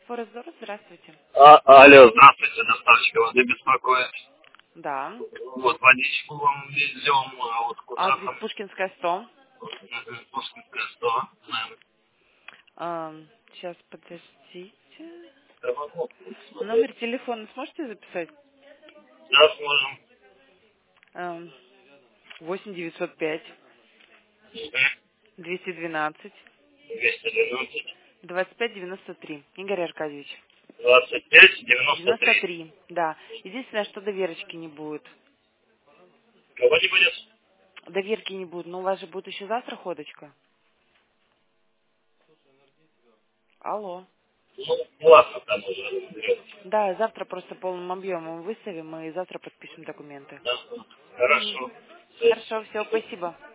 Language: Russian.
Форезор, здравствуйте. Алло, здравствуйте, доставщик, вас не беспокоит. Да. Вот, водичку вам везем, а вот куда Адрес там? Пушкинская, 100. Пушкинская 100. Сейчас, подождите. Да, могу Номер смотреть. телефона сможете записать? Да, сможем. 8 905 212 212 25 93. Игорь Аркадьевич. 25 93. 93, да. Единственное, что доверочки не будет. Кого не будет? Доверки не будет, но у вас же будет еще завтра ходочка. Алло. Ну, ладно, там уже. Да, завтра просто полным объемом выставим и завтра подпишем документы. Да, Мгм. хорошо. Хорошо, все, спасибо.